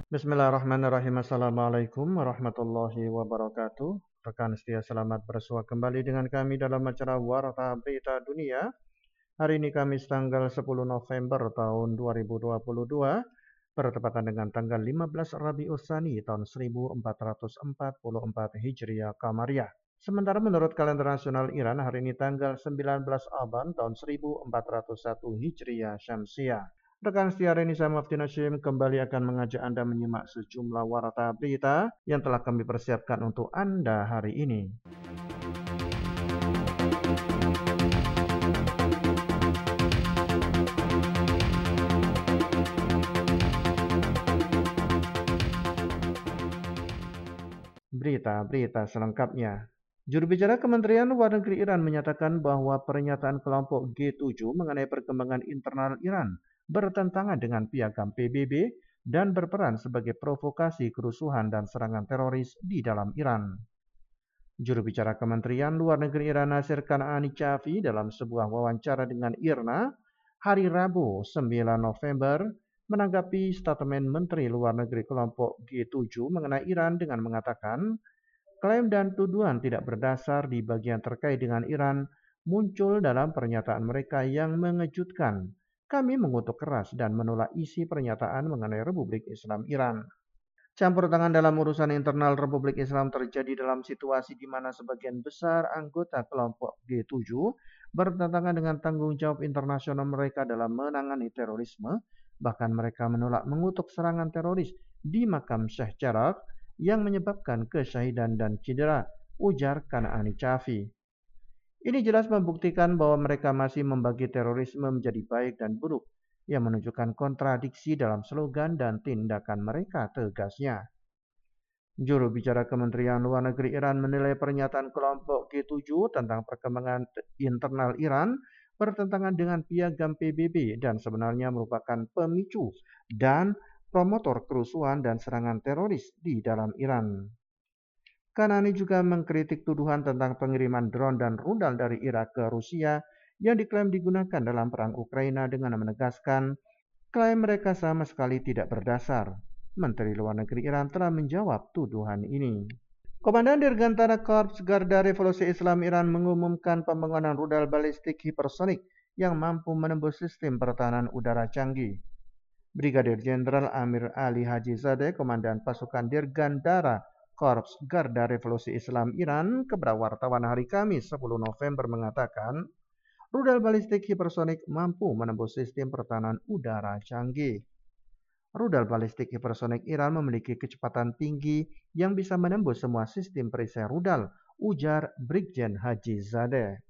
Bismillahirrahmanirrahim. Assalamualaikum warahmatullahi wabarakatuh. Rekan setia, selamat bersua kembali dengan kami dalam acara Warta Berita Dunia. Hari ini Kamis tanggal 10 November tahun 2022, bertepatan dengan tanggal 15 Rabiul Tsani tahun 1444 Hijriah Qamariyah. Sementara menurut kalender nasional Iran, hari ini tanggal 19 Aban tahun 1401 Hijriah Syamsiah. Rekan setia Renisa Mufti Nasyim kembali akan mengajak Anda menyimak sejumlah warta berita yang telah kami persiapkan untuk Anda hari ini. Berita-berita selengkapnya. Juru bicara Kementerian Luar Negeri Iran menyatakan bahwa pernyataan kelompok G7 mengenai perkembangan internal Iran bertentangan dengan piagam PBB dan berperan sebagai provokasi kerusuhan dan serangan teroris di dalam Iran. Juru bicara Kementerian Luar Negeri Iran Nasir Kan'ani Chafi dalam sebuah wawancara dengan IRNA hari Rabu 9 November menanggapi statement Menteri Luar Negeri kelompok G7 mengenai Iran dengan mengatakan, klaim dan tuduhan tidak berdasar di bagian terkait dengan Iran muncul dalam pernyataan mereka yang mengejutkan. Kami mengutuk keras dan menolak isi pernyataan mengenai Republik Islam Iran. Campur tangan dalam urusan internal Republik Islam terjadi dalam situasi di mana sebagian besar anggota kelompok G7 bertentangan dengan tanggung jawab internasional mereka dalam menangani terorisme. Bahkan mereka menolak mengutuk serangan teroris di makam Syekh Jarrah yang menyebabkan kesyahidan dan cedera, ujar Kan'ani Chafi. Ini jelas membuktikan bahwa mereka masih membagi terorisme menjadi baik dan buruk, yang menunjukkan kontradiksi dalam slogan dan tindakan mereka, tegasnya. Juru bicara Kementerian Luar Negeri Iran menilai pernyataan kelompok G7 tentang perkembangan internal Iran bertentangan dengan piagam PBB dan sebenarnya merupakan pemicu dan promotor kerusuhan dan serangan teroris di dalam Iran. Kan'ani juga mengkritik tuduhan tentang pengiriman drone dan rudal dari Irak ke Rusia yang diklaim digunakan dalam perang Ukraina dengan menegaskan klaim mereka sama sekali tidak berdasar. Menteri Luar Negeri Iran telah menjawab tuduhan ini. Komandan Dirgantara Korps Garda Revolusi Islam Iran mengumumkan pembangunan rudal balistik hipersonik yang mampu menembus sistem pertahanan udara canggih. Brigadir Jenderal Amir Ali Haji Zadeh, Komandan Pasukan Dirgantara Korps Garda Revolusi Islam Iran, kepada wartawan hari Kamis 10 November mengatakan, rudal balistik hipersonik mampu menembus sistem pertahanan udara canggih. Rudal balistik hipersonik Iran memiliki kecepatan tinggi yang bisa menembus semua sistem perisai rudal, ujar Brigjen Haji Zadeh.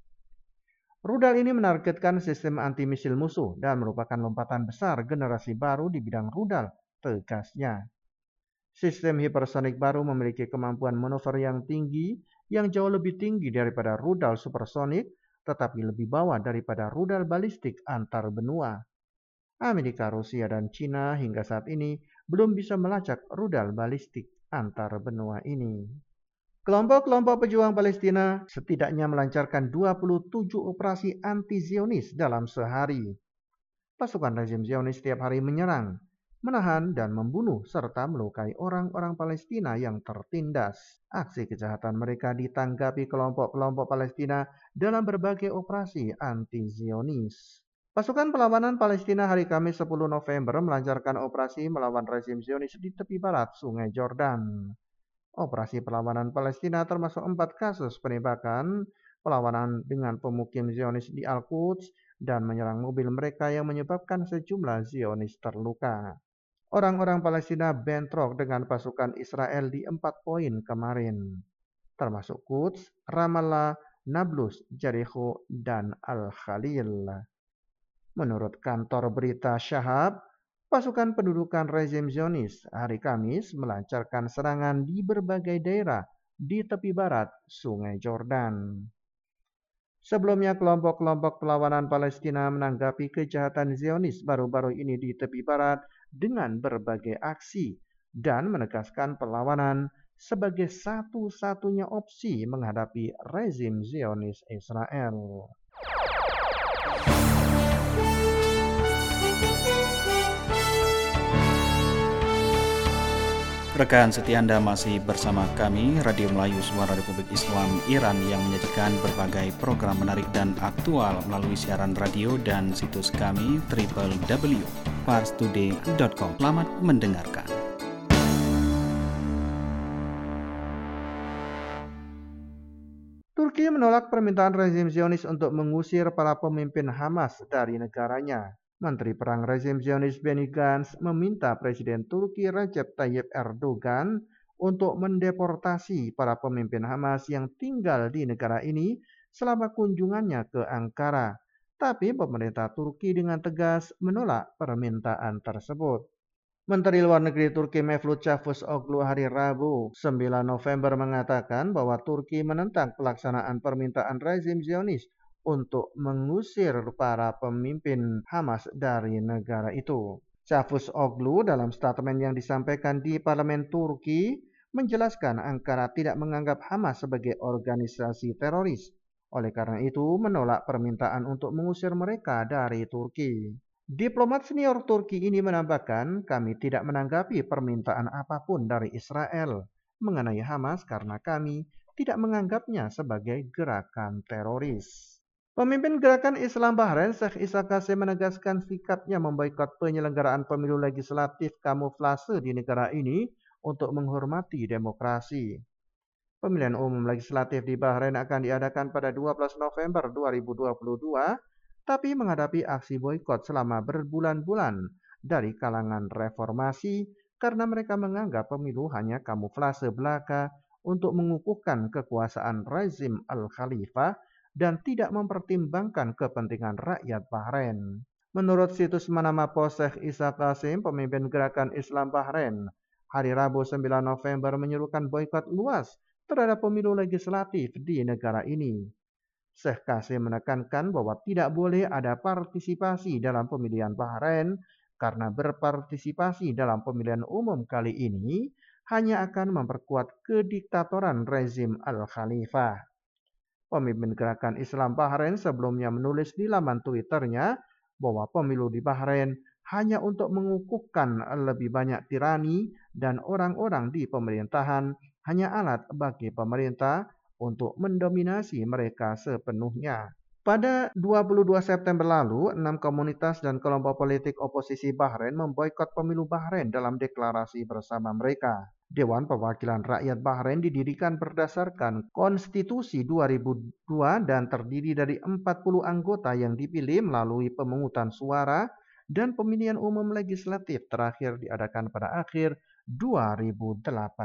Rudal ini menargetkan sistem anti-misil musuh dan merupakan lompatan besar generasi baru di bidang rudal, tegasnya. Sistem hipersonik baru memiliki kemampuan manuver yang tinggi, yang jauh lebih tinggi daripada rudal supersonik, tetapi lebih bawah daripada rudal balistik antar benua. Amerika, Rusia, dan Cina hingga saat ini belum bisa melacak rudal balistik antar benua ini. Kelompok-kelompok pejuang Palestina setidaknya melancarkan 27 operasi anti-Zionis dalam sehari. Pasukan rezim Zionis setiap hari menyerang, menahan, dan membunuh serta melukai orang-orang Palestina yang tertindas. Aksi kejahatan mereka ditanggapi kelompok-kelompok Palestina dalam berbagai operasi anti-Zionis. Pasukan perlawanan Palestina hari Kamis 10 November melancarkan operasi melawan rezim Zionis di tepi barat Sungai Jordan. Operasi perlawanan Palestina termasuk 4 kasus penembakan, perlawanan dengan pemukim Zionis di Al-Quds, dan menyerang mobil mereka yang menyebabkan sejumlah Zionis terluka. Orang-orang Palestina bentrok dengan pasukan Israel di 4 poin kemarin, termasuk Quds, Ramallah, Nablus, Jericho, dan Al-Khalil. Menurut kantor berita Shahab, pasukan pendudukan rezim Zionis hari Kamis melancarkan serangan di berbagai daerah di tepi barat Sungai Jordan. Sebelumnya, kelompok-kelompok perlawanan Palestina menanggapi kejahatan Zionis baru-baru ini di tepi barat dengan berbagai aksi dan menegaskan perlawanan sebagai satu-satunya opsi menghadapi rezim Zionis Israel. Rekan setia Anda masih bersama kami, Radio Melayu Suara Republik Islam Iran yang menyajikan berbagai program menarik dan aktual melalui siaran radio dan situs kami www.parstoday.com. Selamat mendengarkan. Turki menolak permintaan rezim Zionis untuk mengusir para pemimpin Hamas dari negaranya. Menteri Perang rezim Zionis Benny Gantz meminta Presiden Turki Recep Tayyip Erdogan untuk mendeportasi para pemimpin Hamas yang tinggal di negara ini selama kunjungannya ke Ankara. Tapi pemerintah Turki dengan tegas menolak permintaan tersebut. Menteri Luar Negeri Turki Mevlut Cavusoglu hari Rabu 9 November mengatakan bahwa Turki menentang pelaksanaan permintaan rezim Zionis untuk mengusir para pemimpin Hamas dari negara itu. Cavusoglu dalam statement yang disampaikan di parlemen Turki menjelaskan Ankara tidak menganggap Hamas sebagai organisasi teroris. Oleh karena itu menolak permintaan untuk mengusir mereka dari Turki. Diplomat senior Turki ini menambahkan, kami tidak menanggapi permintaan apapun dari Israel mengenai Hamas karena kami tidak menganggapnya sebagai gerakan teroris. Pemimpin gerakan Islam Bahrain, Sheikh Isa Qasim menegaskan sikapnya memboikot penyelenggaraan pemilu legislatif kamuflase di negara ini untuk menghormati demokrasi. Pemilihan umum legislatif di Bahrain akan diadakan pada 12 November 2022, tapi menghadapi aksi boikot selama berbulan-bulan dari kalangan reformasi karena mereka menganggap pemilu hanya kamuflase belaka untuk mengukuhkan kekuasaan rezim Al-Khalifah dan tidak mempertimbangkan kepentingan rakyat Bahrain. Menurut situs Manama Post, Sheikh Isa Qasim, pemimpin gerakan Islam Bahrain, hari Rabu 9 November menyerukan boikot luas terhadap pemilu legislatif di negara ini. Sheikh Qasim menekankan bahwa tidak boleh ada partisipasi dalam pemilihan Bahrain karena berpartisipasi dalam pemilihan umum kali ini hanya akan memperkuat kediktatoran rezim Al-Khalifah. Pemimpin gerakan Islam Bahrain sebelumnya menulis di laman Twitternya bahwa pemilu di Bahrain hanya untuk mengukuhkan lebih banyak tirani dan orang-orang di pemerintahan hanya alat bagi pemerintah untuk mendominasi mereka sepenuhnya. Pada 22 September lalu, 6 komunitas dan kelompok politik oposisi Bahrain memboikot pemilu Bahrain dalam deklarasi bersama mereka. Dewan Perwakilan Rakyat Bahrain didirikan berdasarkan Konstitusi 2002 dan terdiri dari 40 anggota yang dipilih melalui pemungutan suara dan pemilihan umum legislatif terakhir diadakan pada akhir 2018.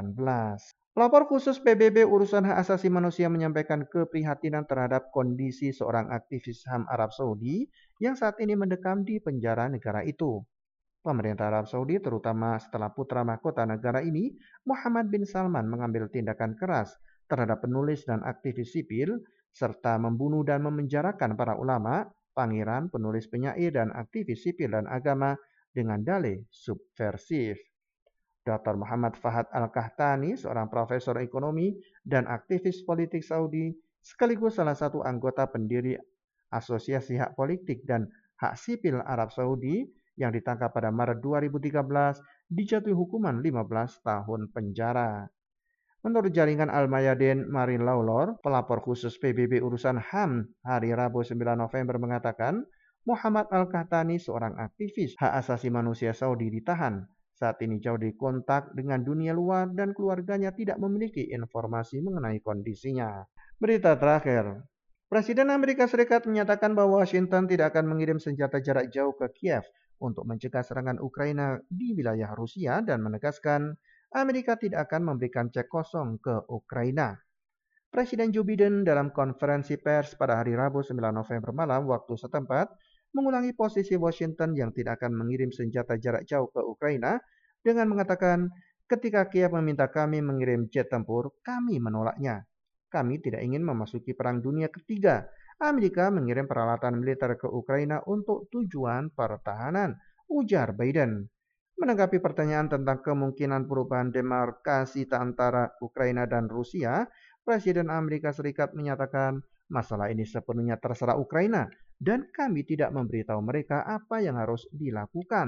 Pelapor khusus PBB urusan hak asasi manusia menyampaikan keprihatinan terhadap kondisi seorang aktivis HAM Arab Saudi yang saat ini mendekam di penjara negara itu. Pemerintah Arab Saudi, terutama setelah putra mahkota negara ini, Muhammad bin Salman, mengambil tindakan keras terhadap penulis dan aktivis sipil, serta membunuh dan memenjarakan para ulama, pangeran, penulis penyair, dan aktivis sipil dan agama dengan dalih subversif. Dr. Muhammad Fahad Al-Qahtani, seorang profesor ekonomi dan aktivis politik Saudi, sekaligus salah satu anggota pendiri Asosiasi Hak Politik dan Hak Sipil Arab Saudi, yang ditangkap pada Maret 2013 dijatuhi hukuman 15 tahun penjara. Menurut jaringan Al-Mayadin, Marin Lawlor, pelapor khusus PBB urusan HAM, hari Rabu 9 November mengatakan Muhammad Al-Qahtani, seorang aktivis hak asasi manusia Saudi, ditahan. Saat ini jauh dari kontak dengan dunia luar dan keluarganya tidak memiliki informasi mengenai kondisinya. Berita terakhir. Presiden Amerika Serikat menyatakan bahwa Washington tidak akan mengirim senjata jarak jauh ke Kiev untuk mencegah serangan Ukraina di wilayah Rusia dan menegaskan Amerika tidak akan memberikan cek kosong ke Ukraina. Presiden Joe Biden dalam konferensi pers pada hari Rabu 9 November malam waktu setempat mengulangi posisi Washington yang tidak akan mengirim senjata jarak jauh ke Ukraina dengan mengatakan, ketika Kiev meminta kami mengirim jet tempur, kami menolaknya. Kami tidak ingin memasuki perang dunia ketiga. Amerika mengirim peralatan militer ke Ukraina untuk tujuan pertahanan, ujar Biden. Menanggapi pertanyaan tentang kemungkinan perubahan demarkasi antara Ukraina dan Rusia, Presiden Amerika Serikat menyatakan masalah ini sepenuhnya terserah Ukraina dan kami tidak memberitahu mereka apa yang harus dilakukan.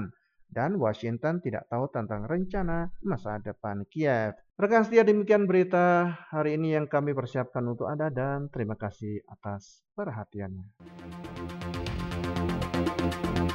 dan Washington tidak tahu tentang rencana masa depan Kiev. Rekan setia, demikian berita hari ini yang kami persiapkan untuk Anda dan terima kasih atas perhatiannya.